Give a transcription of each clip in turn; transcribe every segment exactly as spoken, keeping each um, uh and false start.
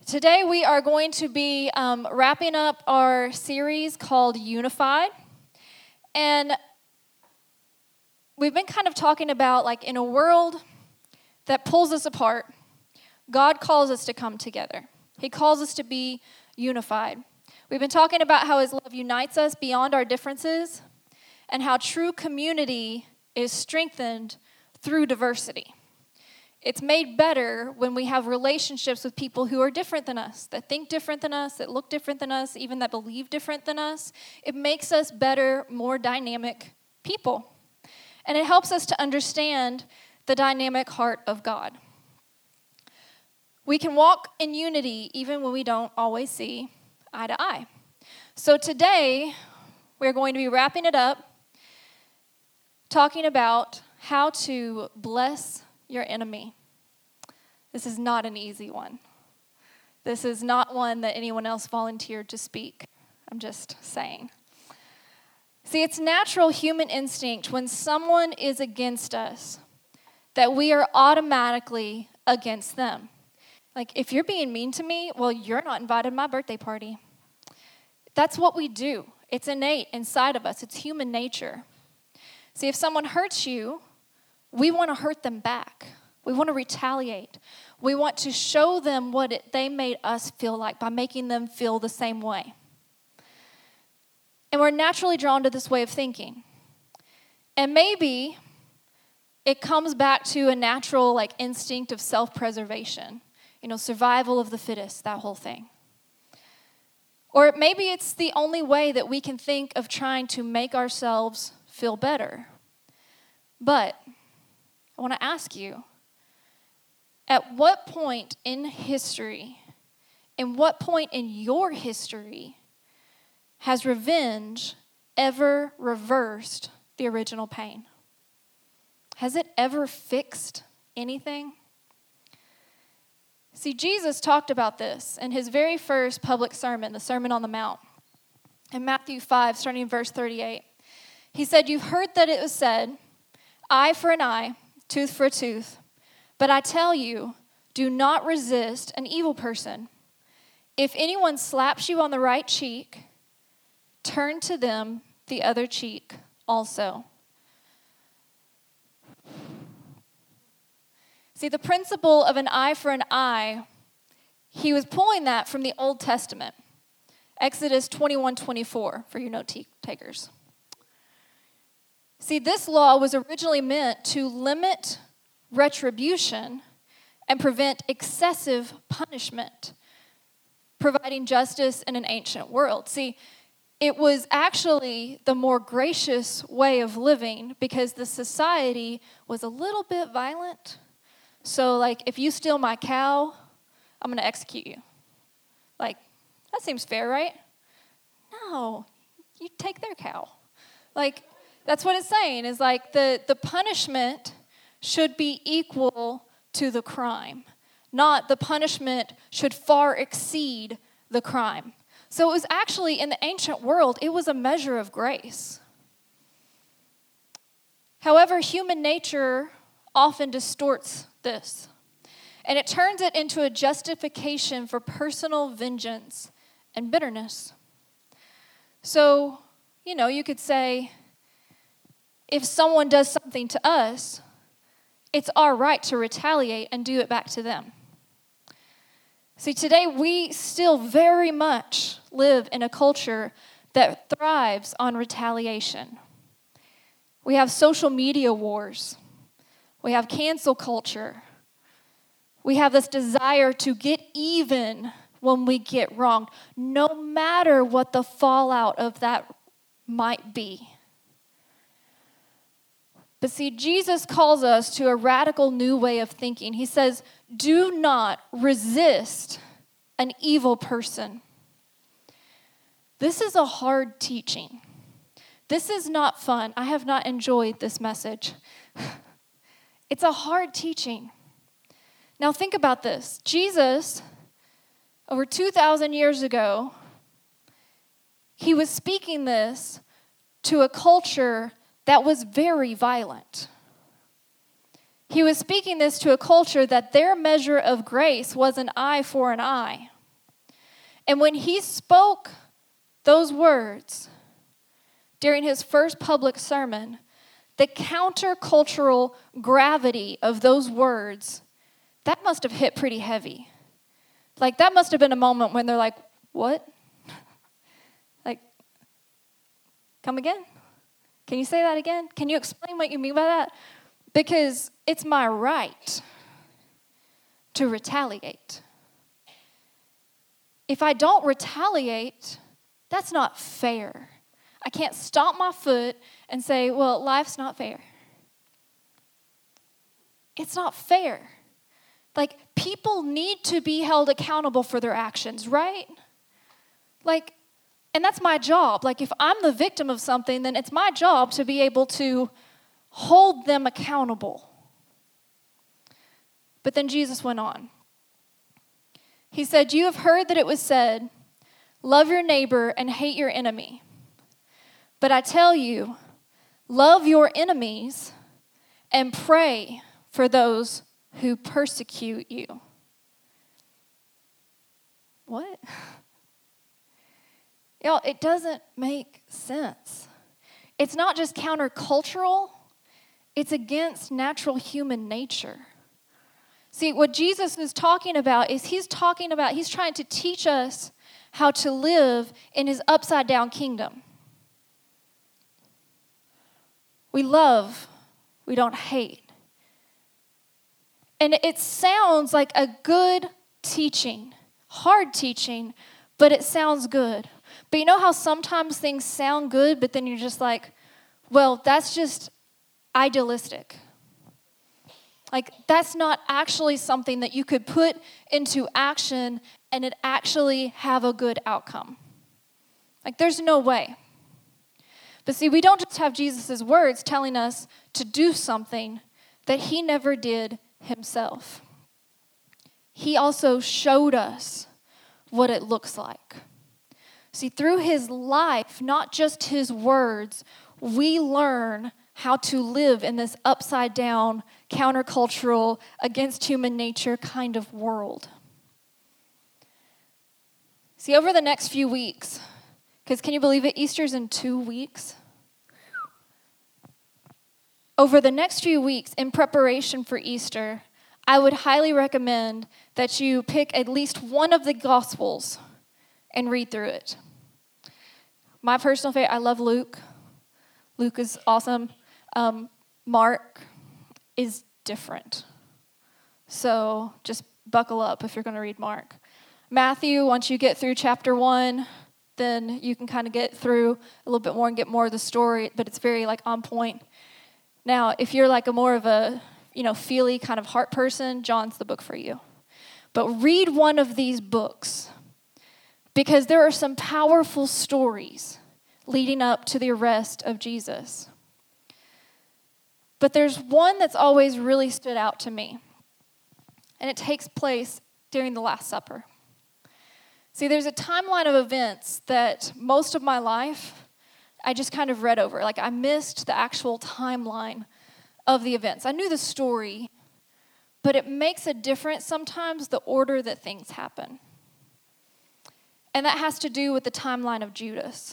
Today we are going to be um, wrapping up our series called Unified. And we've been kind of talking about, like, in a world that pulls us apart, God calls us to come together. He calls us to be unified. We've been talking about how His love unites us beyond our differences and how true community is strengthened through diversity. It's made better when we have relationships with people who are different than us, that think different than us, that look different than us, even that believe different than us. It makes us better, more dynamic people. And it helps us to understand the dynamic heart of God. We can walk in unity even when we don't always see eye to eye. So today, we're going to be wrapping it up, talking about how to bless your enemy. This is not an easy one. This is not one that anyone else volunteered to speak. I'm just saying. See, it's natural human instinct when someone is against us that we are automatically against them. Like, if you're being mean to me, well, you're not invited to my birthday party. That's what we do. It's innate inside of us. It's human nature. See, if someone hurts you, we want to hurt them back. We want to retaliate. We want to show them what it, they made us feel like by making them feel the same way. And we're naturally drawn to this way of thinking. And maybe it comes back to a natural, like, instinct of self-preservation. You know, survival of the fittest, that whole thing. Or maybe it's the only way that we can think of trying to make ourselves feel better. But I want to ask you, at what point in history, in what point in your history, has revenge ever reversed the original pain? Has it ever fixed anything? See, Jesus talked about this in his very first public sermon, the Sermon on the Mount. In Matthew five, starting in verse thirty-eight, he said, "You've heard that it was said, eye for an eye, tooth for a tooth. But I tell you, do not resist an evil person. If anyone slaps you on the right cheek, turn to them the other cheek also." See, the principle of an eye for an eye, he was pulling that from the Old Testament. Exodus twenty-one twenty-four, for you note takers. See, this law was originally meant to limit retribution and prevent excessive punishment, providing justice in an ancient world. See, it was actually the more gracious way of living because the society was a little bit violent. So, like, if you steal my cow, I'm going to execute you. Like, that seems fair, right? No, you take their cow. Like, that's what it's saying, is like the, the punishment should be equal to the crime, not the punishment should far exceed the crime. So it was actually, in the ancient world, it was a measure of grace. However, human nature often distorts this, and it turns it into a justification for personal vengeance and bitterness. So, you know, you could say, if someone does something to us, it's our right to retaliate and do it back to them. See, today we still very much live in a culture that thrives on retaliation. We have social media wars. We have cancel culture. We have this desire to get even when we get wronged, no matter what the fallout of that might be. But see, Jesus calls us to a radical new way of thinking. He says, do not resist an evil person. This is a hard teaching. This is not fun. I have not enjoyed this message. It's a hard teaching. Now think about this. Jesus, over two thousand years ago, he was speaking this to a culture that was very violent. He was speaking this to a culture that their measure of grace was an eye for an eye. And when he spoke those words during his first public sermon, the countercultural gravity of those words, that must have hit pretty heavy. Like, that must have been a moment when they're like, what? Like, come again? Can you say that again? Can you explain what you mean by that? Because it's my right to retaliate. If I don't retaliate, that's not fair. I can't stomp my foot and say, well, life's not fair. It's not fair. Like, people need to be held accountable for their actions, right? Like, and that's my job. Like, if I'm the victim of something, then it's my job to be able to hold them accountable. But then Jesus went on. He said, you have heard that it was said, love your neighbor and hate your enemy. But I tell you, love your enemies and pray for those who persecute you. What? Y'all, it doesn't make sense. It's not just countercultural, it's against natural human nature. See, what Jesus is talking about is he's talking about, he's trying to teach us how to live in his upside down kingdom. We love, we don't hate. And it sounds like a good teaching, hard teaching, but it sounds good. But you know how sometimes things sound good, but then you're just like, well, that's just idealistic. Like, that's not actually something that you could put into action and it actually have a good outcome. Like, there's no way. But see, we don't just have Jesus' words telling us to do something that he never did himself. He also showed us what it looks like. See, through his life, not just his words, we learn how to live in this upside down, countercultural, against human nature kind of world. See, over the next few weeks, because can you believe it? Easter's in two weeks. Over the next few weeks, in preparation for Easter, I would highly recommend that you pick at least one of the Gospels and read through it. My personal favorite, I love Luke. Luke is awesome. Um, Mark is different. So just buckle up if you're going to read Mark. Matthew, once you get through chapter one, then you can kind of get through a little bit more and get more of the story, but it's very like on point. Now, if you're like a more of a, you know, feely kind of heart person, John's the book for you. But read one of these books because there are some powerful stories leading up to the arrest of Jesus. But there's one that's always really stood out to me, and it takes place during the Last Supper. See, there's a timeline of events that most of my life I just kind of read over. Like, I missed the actual timeline of the events. I knew the story, but it makes a difference sometimes the order that things happen. And that has to do with the timeline of Judas.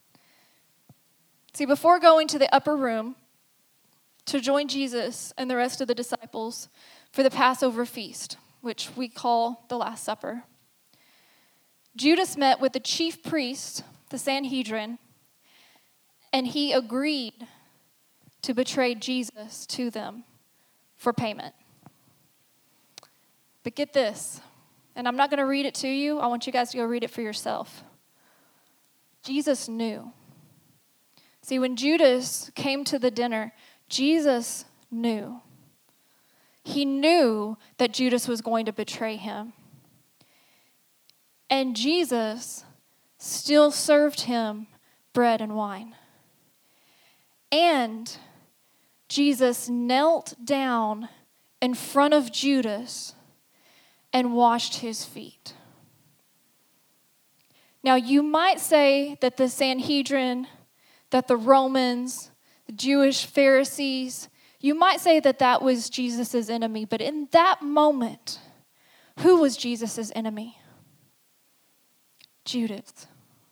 See, before going to the upper room to join Jesus and the rest of the disciples for the Passover feast, which we call the Last Supper, Judas met with the chief priest, the Sanhedrin, and he agreed to betray Jesus to them for payment. But get this, and I'm not going to read it to you. I want you guys to go read it for yourself. Jesus knew. See, when Judas came to the dinner, Jesus knew. He knew that Judas was going to betray him. And Jesus still served him bread and wine. And Jesus knelt down in front of Judas and washed his feet. Now, you might say that the Sanhedrin, that the Romans, the Jewish Pharisees, you might say that that was Jesus' enemy. But in that moment, who was Jesus' enemy? Judas.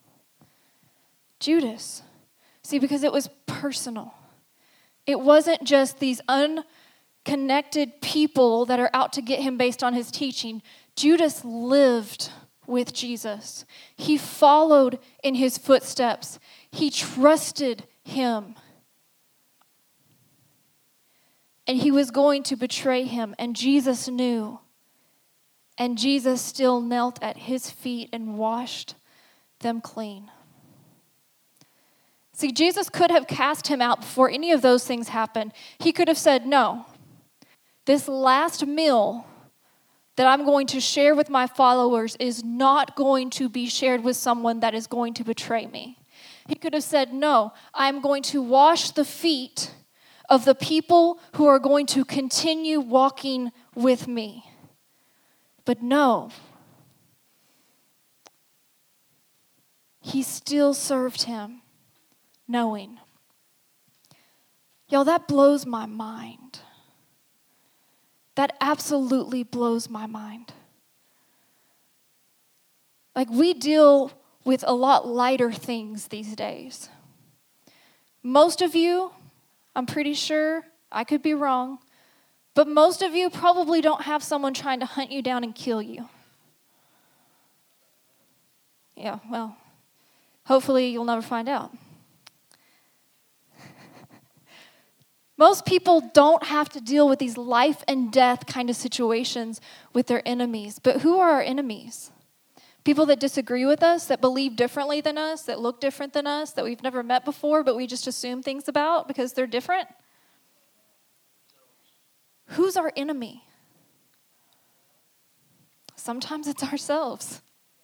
Judas. See, because it was personal. It wasn't just these unconnected people that are out to get him based on his teaching. Judas lived with Jesus. He followed in his footsteps. He trusted him. And he was going to betray him. And Jesus knew. And Jesus still knelt at his feet and washed them clean. See, Jesus could have cast him out before any of those things happened. He could have said, no, this last meal that I'm going to share with my followers is not going to be shared with someone that is going to betray me. He could have said, no, I'm going to wash the feet of the people who are going to continue walking with me. But no, he still served him. Knowing. Y'all, that blows my mind. That absolutely blows my mind. Like, we deal with a lot lighter things these days. Most of you, I'm pretty sure, I could be wrong, but most of you probably don't have someone trying to hunt you down and kill you. Yeah, well, hopefully you'll never find out. Most people don't have to deal with these life and death kind of situations with their enemies. But who are our enemies? People that disagree with us, that believe differently than us, that look different than us, that we've never met before, but we just assume things about because they're different. Who's our enemy? Sometimes it's ourselves.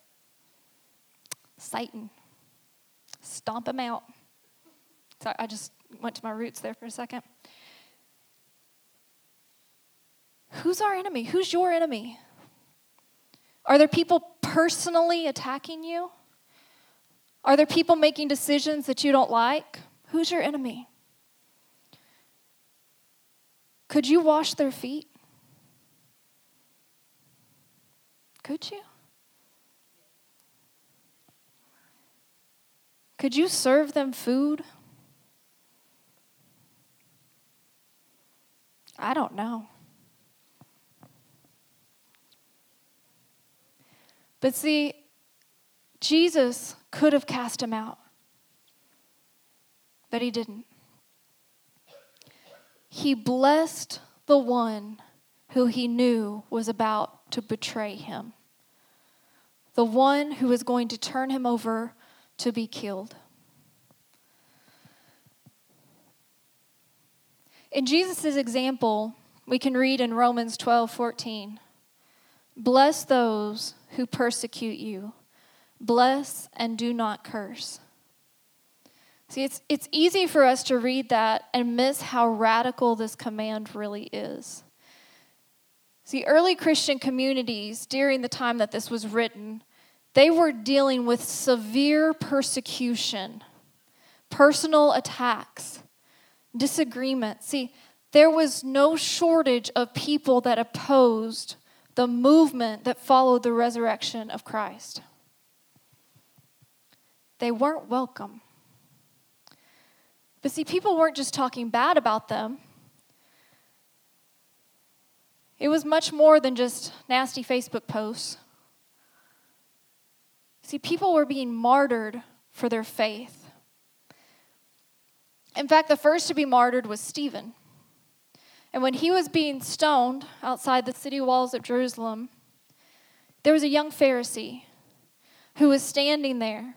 Satan. Stomp him out. Sorry, I just went to my roots there for a second. Who's our enemy? Who's your enemy? Are there people personally attacking you? Are there people making decisions that you don't like? Who's your enemy? Could you wash their feet? Could you? Could you serve them food? I don't know. But see, Jesus could have cast him out, but he didn't. He blessed the one who he knew was about to betray him, the one who was going to turn him over to be killed. In Jesus' example, we can read in Romans twelve fourteen, bless those who persecute you. Bless and do not curse. See, it's, it's easy for us to read that and miss how radical this command really is. See, early Christian communities, during the time that this was written, they were dealing with severe persecution, personal attacks, disagreement. See, there was no shortage of people that opposed the movement that followed the resurrection of Christ. They weren't welcome. But see, people weren't just talking bad about them. It was much more than just nasty Facebook posts. See, people were being martyred for their faith. In fact, the first to be martyred was Stephen. And when he was being stoned outside the city walls of Jerusalem, there was a young Pharisee who was standing there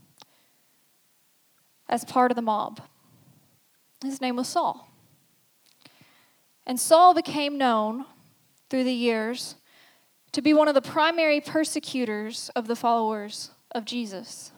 as part of the mob. His name was Saul. And Saul became known through the years to be one of the primary persecutors of the followers of Jesus,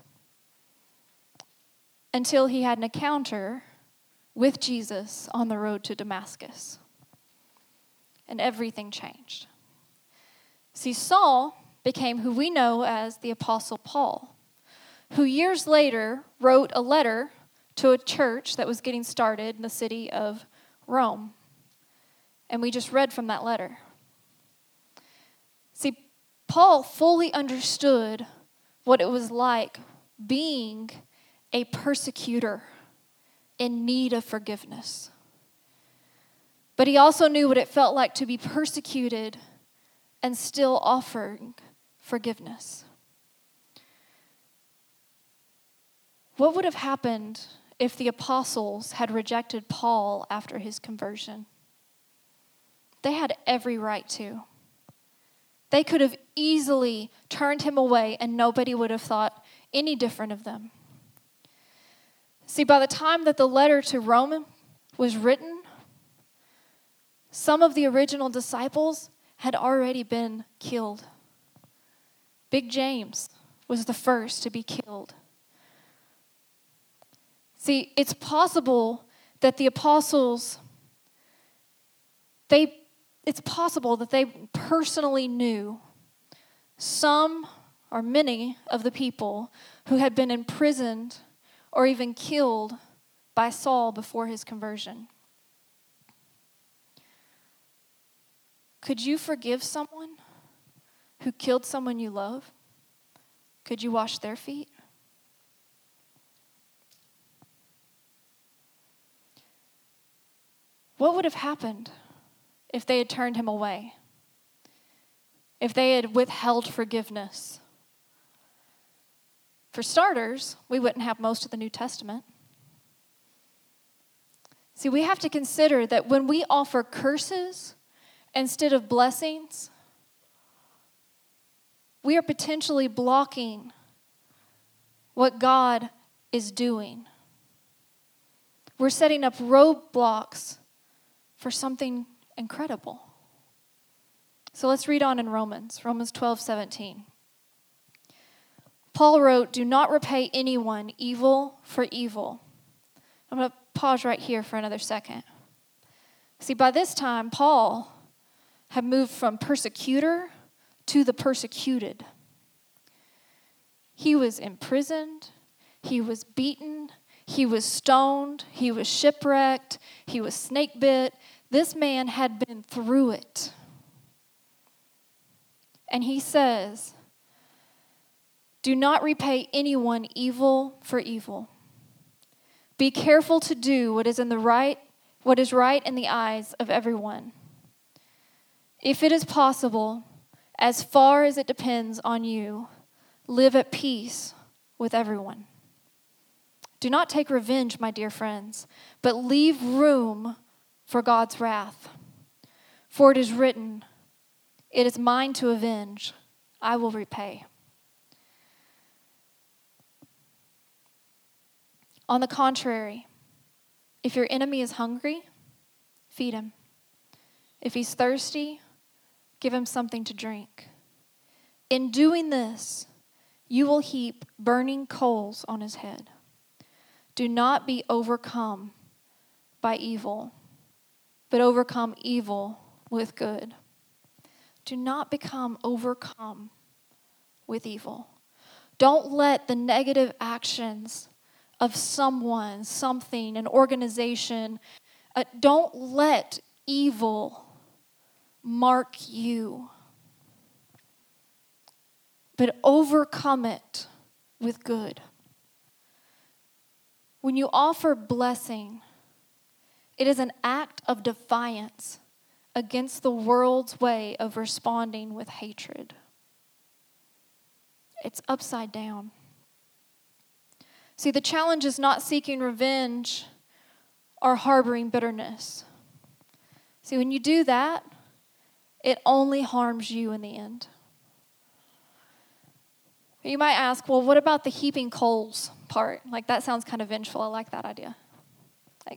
until he had an encounter with Jesus on the road to Damascus. And everything changed. See, Saul became who we know as the Apostle Paul, who years later wrote a letter to a church that was getting started in the city of Rome. And we just read from that letter. See, Paul fully understood what it was like being a persecutor in need of forgiveness. But he also knew what it felt like to be persecuted and still offering forgiveness. What would have happened if the apostles had rejected Paul after his conversion? They had every right to. They could have easily turned him away and nobody would have thought any different of them. See, by the time that the letter to Rome was written, some of the original disciples had already been killed. Big James was the first to be killed. See, it's possible that the apostles, they, it's possible that they personally knew some or many of the people who had been imprisoned or even killed by Saul before his conversion. Could you forgive someone who killed someone you love? Could you wash their feet? What would have happened if they had turned him away? If they had withheld forgiveness? For starters, we wouldn't have most of the New Testament. See, we have to consider that when we offer curses instead of blessings, we are potentially blocking what God is doing. We're setting up roadblocks for something incredible. So let's read on in Romans, Romans twelve seventeen. Paul wrote, "Do not repay anyone evil for evil." I'm going to pause right here for another second. See, by this time, Paul had moved from persecutor to the persecuted. He was imprisoned, he was beaten, he was stoned, he was shipwrecked, he was snake bit. This man had been through it. And he says, "Do not repay anyone evil for evil. Be careful to do what is in the right, what is right in the eyes of everyone. If it is possible, as far as it depends on you, live at peace with everyone. Do not take revenge, my dear friends, but leave room for God's wrath. For it is written, 'It is mine to avenge, I will repay.' On the contrary, if your enemy is hungry, feed him. If he's thirsty, give him something to drink. In doing this, you will heap burning coals on his head. Do not be overcome by evil, but overcome evil with good." Do not become overcome with evil. Don't let the negative actions of someone, something, an organization, uh, don't let evil mark you, but overcome it with good. When you offer blessing, it is an act of defiance against the world's way of responding with hatred. It's upside down. See, the challenge is not seeking revenge or harboring bitterness. See, when you do that, it only harms you in the end. You might ask, well, what about the heaping coals part? Like, that sounds kind of vengeful. I like that idea. Like,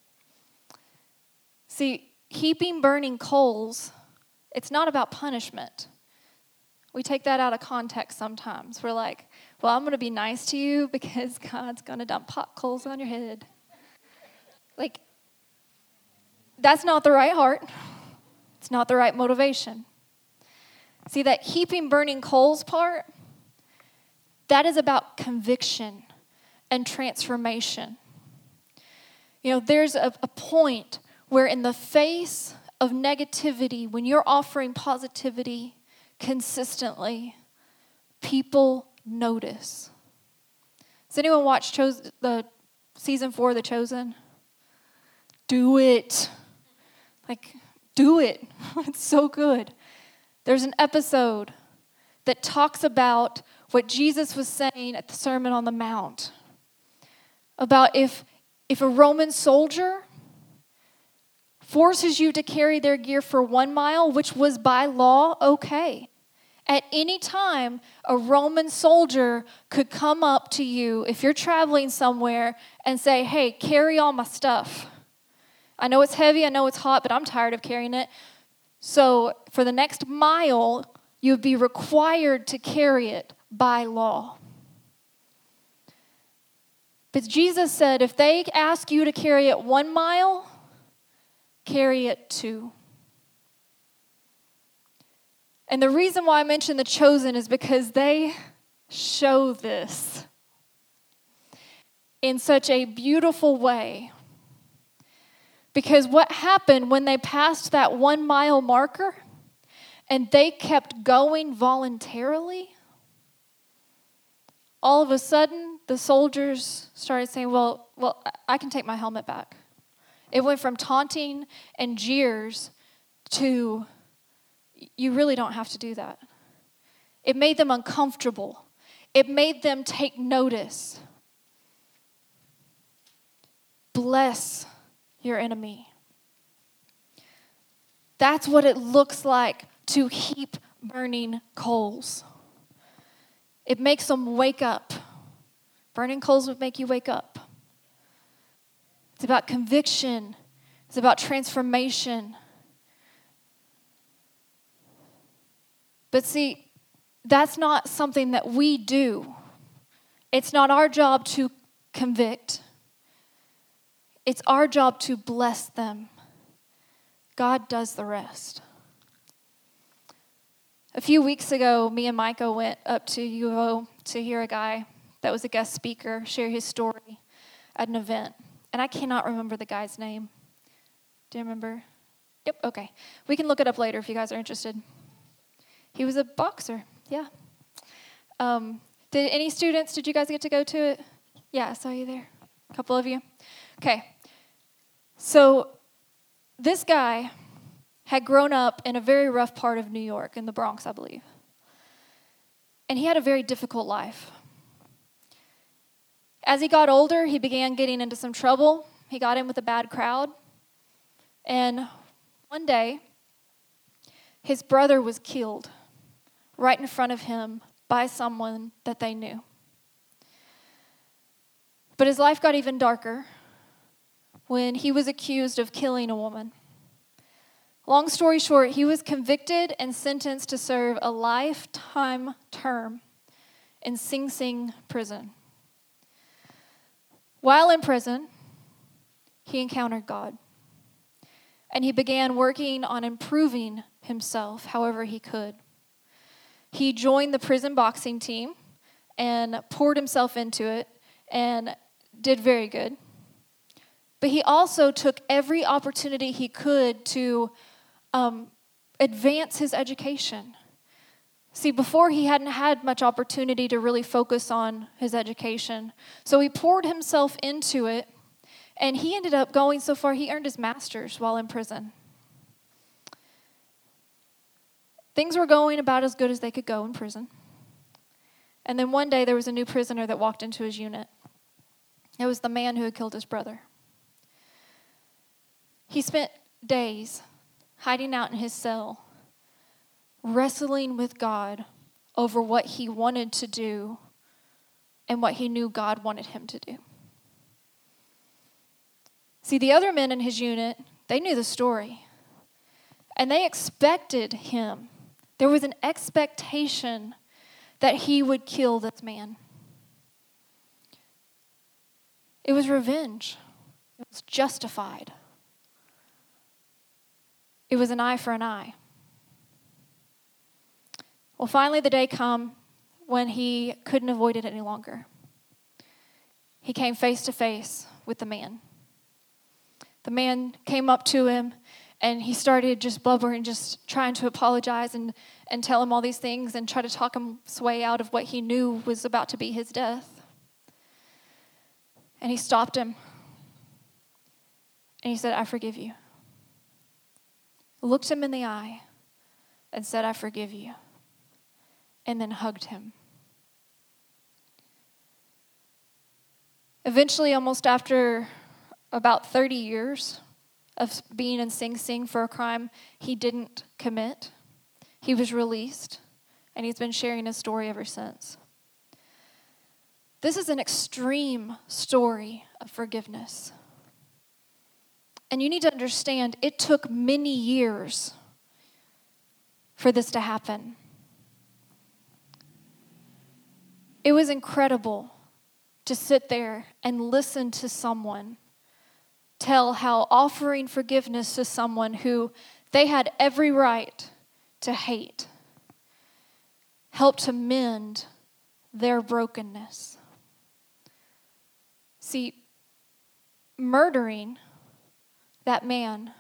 see, heaping burning coals, it's not about punishment. We take that out of context sometimes. We're like, well, I'm going to be nice to you because God's going to dump hot coals on your head. Like, that's not the right heart. It's not the right motivation. See, that heaping burning coals part, that is about conviction and transformation. You know, there's a, a point where in the face of negativity, when you're offering positivity consistently, people notice. Does anyone watch Cho- the season four of The Chosen? Do it. Like, do it. It's so good. There's an episode that talks about what Jesus was saying at the Sermon on the Mount. About if, if a Roman soldier forces you to carry their gear for one mile, which was by law okay. At any time, a Roman soldier could come up to you if you're traveling somewhere and say, hey, carry all my stuff. I know it's heavy, I know it's hot, but I'm tired of carrying it. So for the next mile, you'd be required to carry it by law. But Jesus said, if they ask you to carry it one mile, carry it two. And the reason why I mention The Chosen is because they show this in such a beautiful way. Because what happened when they passed that one mile marker and they kept going voluntarily, all of a sudden the soldiers started saying, well, well, I can take my helmet back. It went from taunting and jeers to, you really don't have to do that. It made them uncomfortable. It made them take notice. Bless your enemy. That's what it looks like to heap burning coals. It makes them wake up. Burning coals would make you wake up. It's about conviction. It's about transformation. But see, that's not something that we do. It's not our job to convict. It's our job to bless them. God does the rest. A few weeks ago, me and Micah went up to U of O to hear a guy that was a guest speaker share his story at an event. And I cannot remember the guy's name. Do you remember? Yep, okay. We can look it up later if you guys are interested. He was a boxer, yeah. Um, did any students, did you guys get to go to it? Yeah, I saw you there. A couple of you. Okay. So this guy had grown up in a very rough part of New York, in the Bronx, I believe. And he had a very difficult life. As he got older, he began getting into some trouble. He got in with a bad crowd. And one day, his brother was killed right in front of him by someone that they knew. But his life got even darker when he was accused of killing a woman. Long story short, he was convicted and sentenced to serve a lifetime term in Sing Sing prison. While in prison, he encountered God. And he began working on improving himself however he could. He joined the prison boxing team and poured himself into it and did very good. But he also took every opportunity he could to um, advance his education. See, before he hadn't had much opportunity to really focus on his education. So he poured himself into it, and he ended up going so far, he earned his master's while in prison. Things were going about as good as they could go in prison. And then one day there was a new prisoner that walked into his unit. It was the man who had killed his brother. He spent days hiding out in his cell, wrestling with God over what he wanted to do and what he knew God wanted him to do. See, the other men in his unit, they knew the story. And they expected him. There was an expectation that he would kill this man. It was revenge. It was justified. It was an eye for an eye. Well, finally the day came when he couldn't avoid it any longer. He came face to face with the man. The man came up to him, and he started just blubbering, just trying to apologize and, and tell him all these things and try to talk him way out of what he knew was about to be his death. And he stopped him. And he said, I forgive you. Looked him in the eye and said, I forgive you. And then hugged him. Eventually, almost after about thirty years of being in Sing Sing for a crime he didn't commit, he was released, and he's been sharing his story ever since. This is an extreme story of forgiveness. And you need to understand, it took many years for this to happen. It was incredible to sit there and listen to someone tell how offering forgiveness to someone who they had every right to hate helped to mend their brokenness. See, murdering that man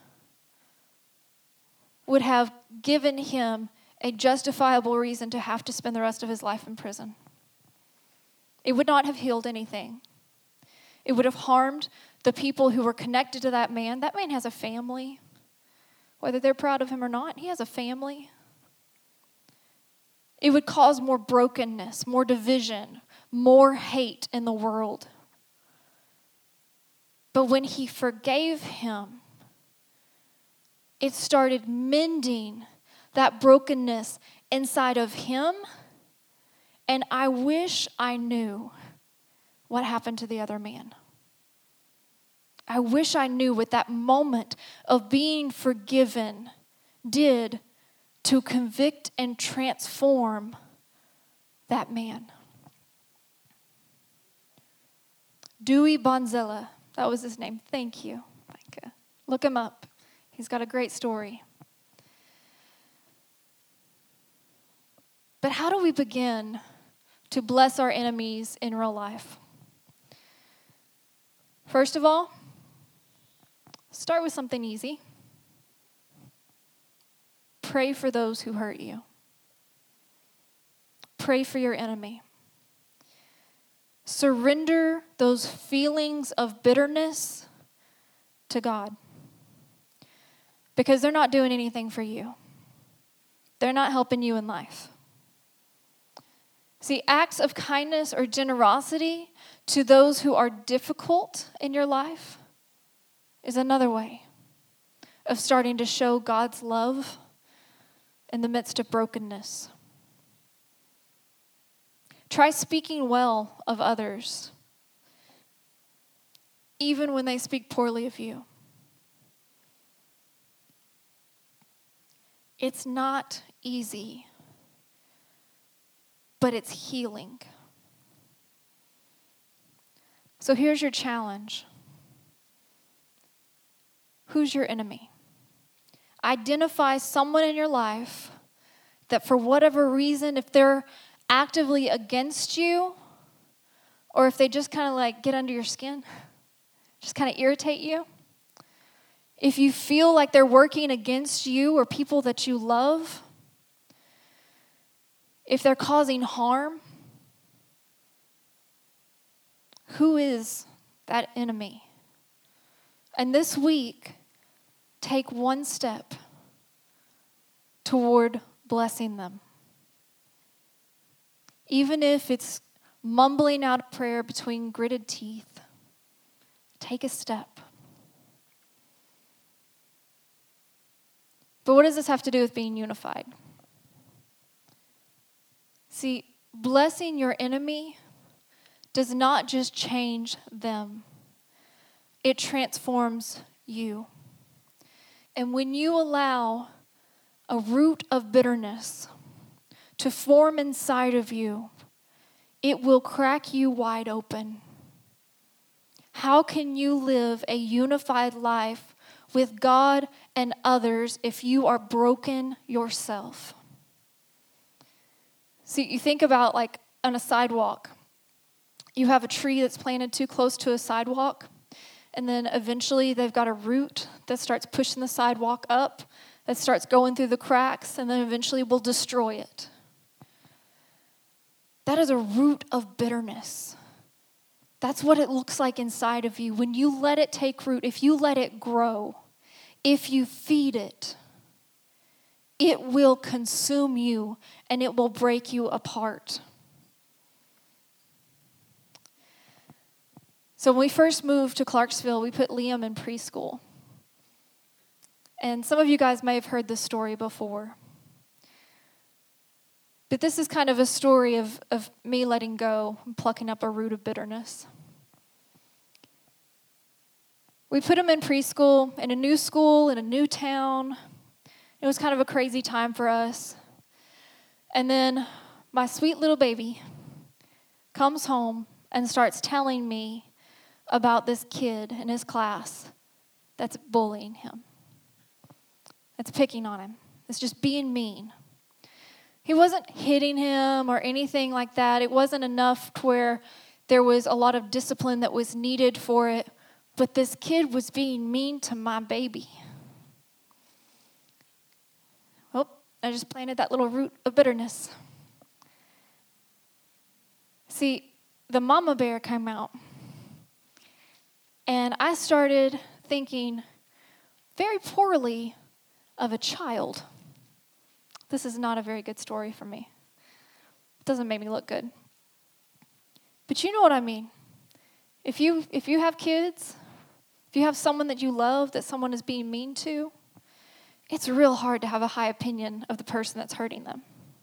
would have given him a justifiable reason to have to spend the rest of his life in prison. It would not have healed anything. It would have harmed the people who were connected to that man. That man has a family. Whether they're proud of him or not, he has a family. It would cause more brokenness, more division, more hate in the world. But when he forgave him, it started mending that brokenness inside of him. And I wish I knew what happened to the other man. I wish I knew what that moment of being forgiven did to convict and transform that man. Dewey Bonzilla, that was his name. Thank you, Micah. Look him up. He's got a great story. But how do we begin to bless our enemies in real life? First of all, start with something easy. Pray for those who hurt you. Pray for your enemy. Surrender those feelings of bitterness to God. Because they're not doing anything for you. They're not helping you in life. See, acts of kindness or generosity to those who are difficult in your life is another way of starting to show God's love in the midst of brokenness. Try speaking well of others, even when they speak poorly of you. It's not easy, but it's healing. So here's your challenge. Who's your enemy? Identify someone in your life that for whatever reason, if they're actively against you, or if they just kind of like get under your skin, just kind of irritate you, if you feel like they're working against you or people that you love, if they're causing harm, who is that enemy? And this week, take one step toward blessing them. Even if it's mumbling out a prayer between gritted teeth, take a step. But what does this have to do with being unified? See, blessing your enemy does not just change them. It transforms you. And when you allow a root of bitterness to form inside of you, it will crack you wide open. How can you live a unified life with God and others if you are broken yourself? See, you think about like on a sidewalk. You have a tree that's planted too close to a sidewalk, and then eventually they've got a root that starts pushing the sidewalk up that starts going through the cracks and then eventually will destroy it. That is a root of bitterness. That's what it looks like inside of you. When you let it take root, if you let it grow, if you feed it, it will consume you and it will break you apart. So when we first moved to Clarksville, we put Liam in preschool. And some of you guys may have heard this story before. But this is kind of a story of, of me letting go and plucking up a root of bitterness. We put him in preschool, in a new school, in a new town. It was kind of a crazy time for us. And then my sweet little baby comes home and starts telling me about this kid in his class that's bullying him. That's picking on him. It's just being mean. He wasn't hitting him or anything like that. It wasn't enough to where there was a lot of discipline that was needed for it. But this kid was being mean to my baby. Oh, I just planted that little root of bitterness. See, the mama bear came out. And I started thinking very poorly of a child. This is not a very good story for me. It doesn't make me look good. But you know what I mean. If you if you have kids, if you have someone that you love that someone is being mean to, it's real hard to have a high opinion of the person that's hurting them.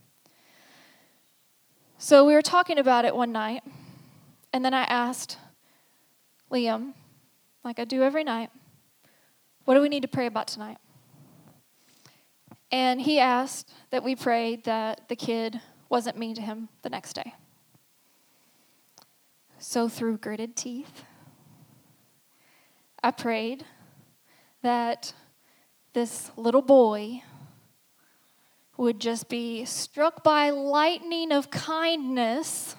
So we were talking about it one night, and then I asked Liam, like I do every night, what do we need to pray about tonight? And he asked that we prayed that the kid wasn't mean to him the next day. So through gritted teeth, I prayed that this little boy would just be struck by lightning of kindness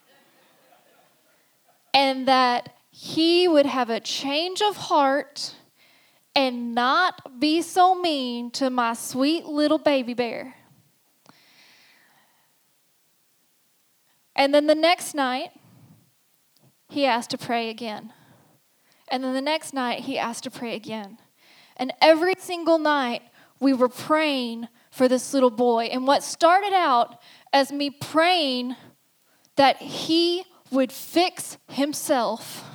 and that he would have a change of heart and not be so mean to my sweet little baby bear. And then the next night, he asked to pray again. And then the next night, he asked to pray again. And every single night, we were praying for this little boy. And what started out as me praying that he would fix himself,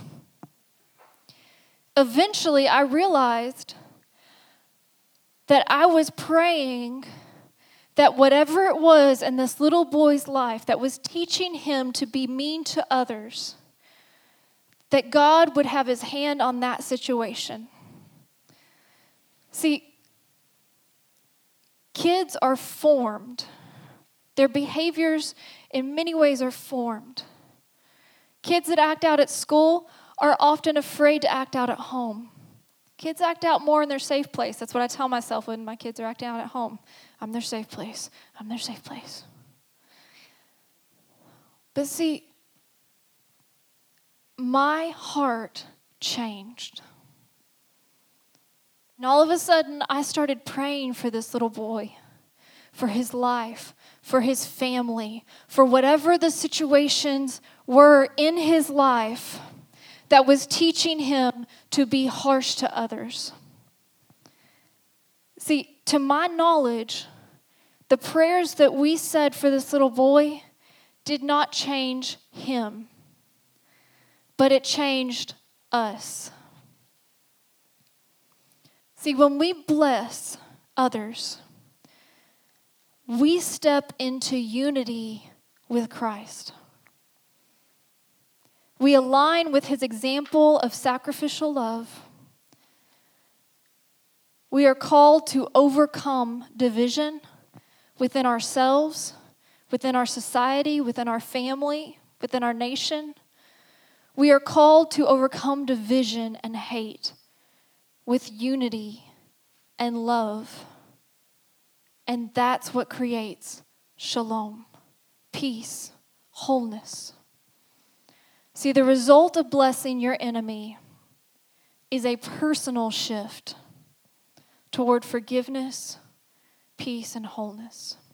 eventually I realized that I was praying that whatever it was in this little boy's life that was teaching him to be mean to others, that God would have his hand on that situation. See, kids are formed. Their behaviors in many ways are formed. Kids that act out at school are often afraid to act out at home. Kids act out more in their safe place. That's what I tell myself when my kids are acting out at home. I'm their safe place. I'm their safe place. But see, my heart changed. And all of a sudden, I started praying for this little boy, for his life, for his family, for whatever the situations were in his life that was teaching him to be harsh to others. See, to my knowledge, the prayers that we said for this little boy did not change him, but it changed us. See, when we bless others, we step into unity with Christ. We align with his example of sacrificial love. We are called to overcome division within ourselves, within our society, within our family, within our nation. We are called to overcome division and hate with unity and love. And that's what creates shalom, peace, wholeness. See, the result of blessing your enemy is a personal shift toward forgiveness, peace, and wholeness.